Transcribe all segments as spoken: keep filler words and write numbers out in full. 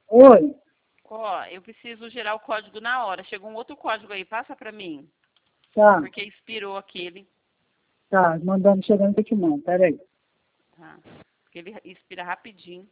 Oi, Ó, eu preciso gerar o código na hora. Chegou um outro código aí, passa pra mim. tá, Porque expirou aquele. tá, mandando, chegando que eu te mando, peraí. Tá? Porque ele expira rapidinho.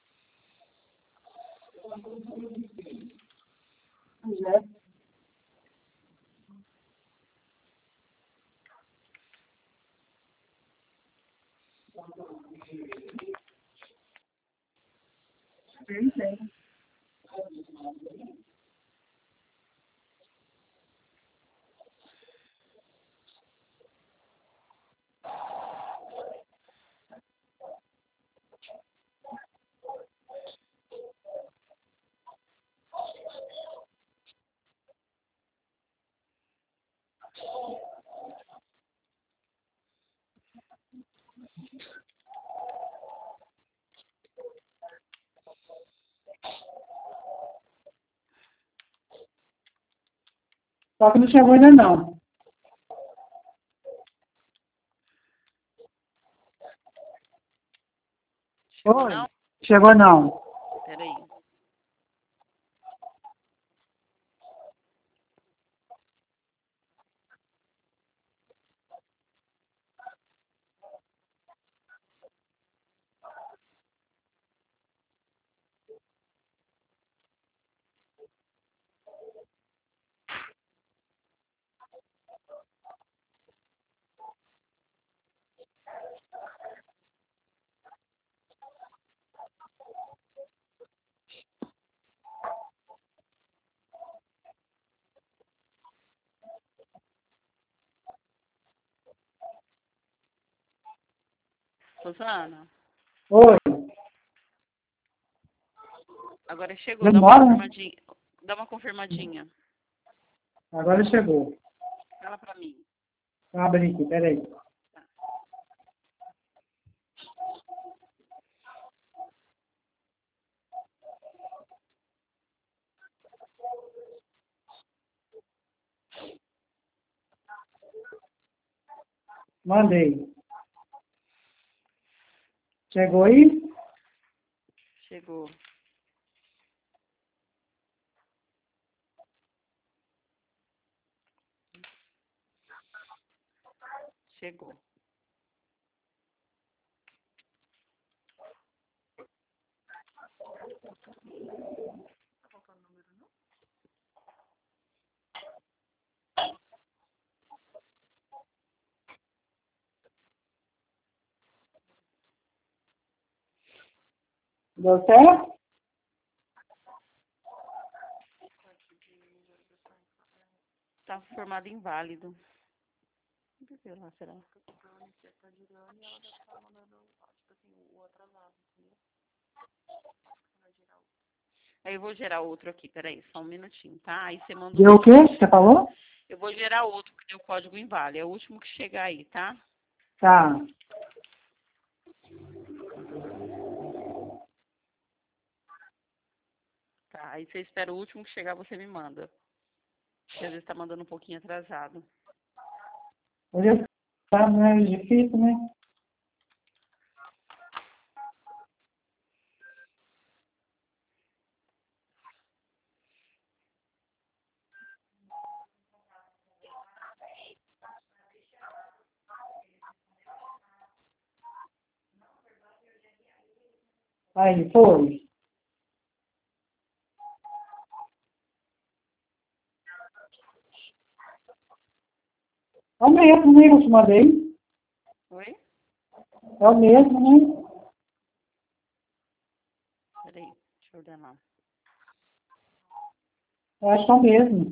Só que não chegou ainda não. Chegou Oi, não? chegou não. Peraí. Rosana, Oi, agora chegou. Dá uma demora, né? confirmadinha. Dá uma confirmadinha. Agora chegou. Fala pra mim. Abre aqui, peraí. Mandei. Chegou aí? Chegou. Chegou. Deu certo? Tá formado inválido. Sei lá, será? Aí eu vou gerar outro aqui, peraí, só um minutinho, tá? Aí você manda o Deu o quê? último que Você chegar. falou? Eu vou gerar outro, que tem o código inválido. É o último que chegar aí, tá? Tá. Tá, aí você espera o último que chegar, você me manda. Porque às vezes tá mandando um pouquinho atrasado. Hoje tá mais difícil, né? Aí, foi. É o mesmo, né? Eu te mandei. Oi? É o mesmo, né? Peraí, deixa eu ordenar. Eu acho que é o mesmo.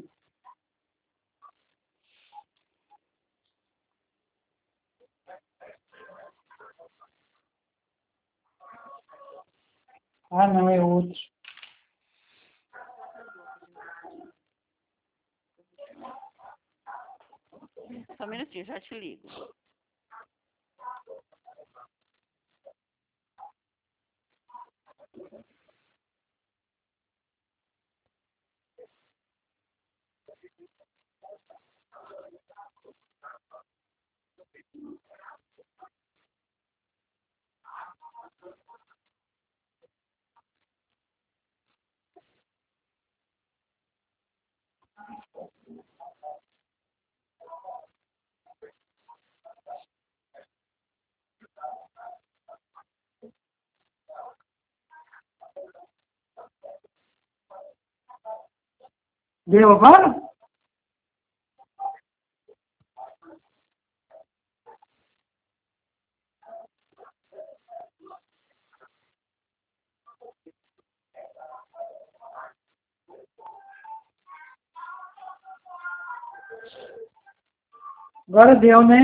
Ah, não, é outro. Só um minutinho, já te ligo. Deu agora? Agora deu, né?